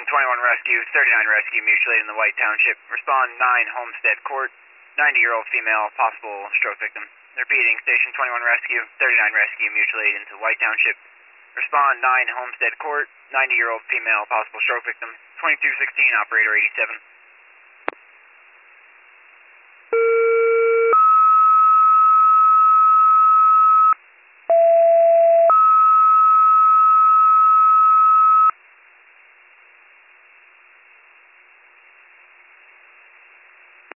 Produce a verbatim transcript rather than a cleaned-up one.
Station twenty-one Rescue, thirty-nine Rescue, mutual aid in the White Township. Respond nine Homestead Court, ninety-year-old female, possible stroke victim. Repeating, Station twenty-one Rescue, thirty-nine Rescue, mutual aid into White Township. Respond nine Homestead Court, ninety-year-old female, possible stroke victim. twenty-two sixteen, operator eighty-seven.